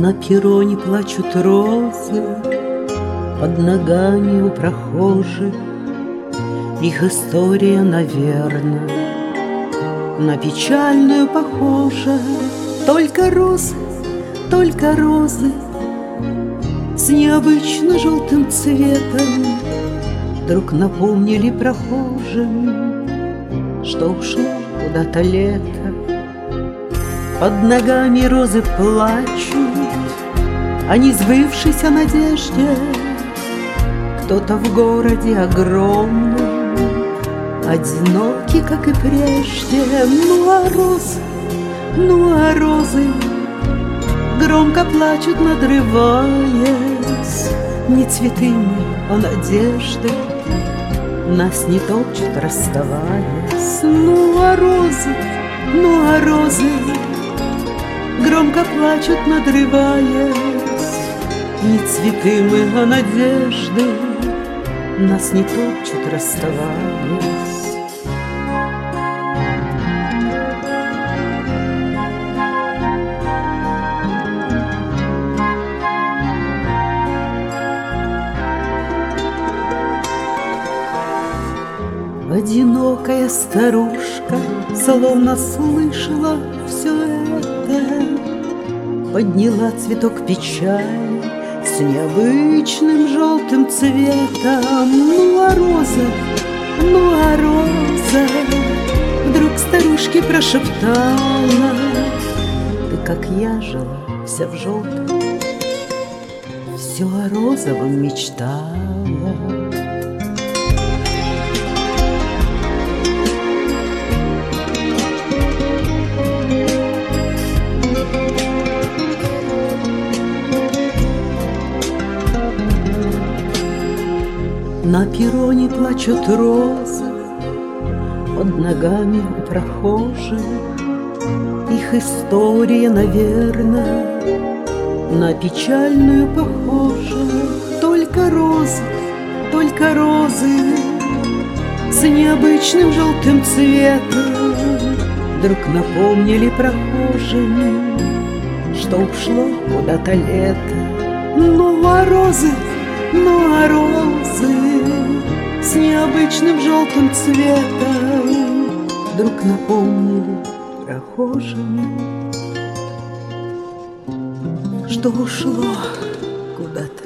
На перроне плачут розы под ногами у прохожих. Их история, наверно, на печальную похожа. Только розы с необычно желтым цветом вдруг напомнили прохожим, что ушло куда-то лето. Под ногами розы плачут о несбывшейся надежде. Кто-то в городе огромном одинокий, как и прежде. Ну а розы громко плачут, надрываясь, не цветами, а надеждой. Нас не топчут, расставаясь. Ну а розы громко плачут, надрываясь, не цветы мы, а надежды. Нас не топчут, расставаясь. Одинокая старушка словно слышала все это, подняла цветок печали с необычным желтым цветом. Ну а роза вдруг старушке прошептала: ты, как я, жила вся в желтом, все о розовом мечтала. На перроне плачут розы под ногами у прохожих. Их история, наверно, на печальную похожа. Только розы с необычным желтым цветом вдруг напомнили прохожим, что ушло куда-то лето. Ну а розы с необычным желтым цветом вдруг напомнили прохожим, что ушло куда-то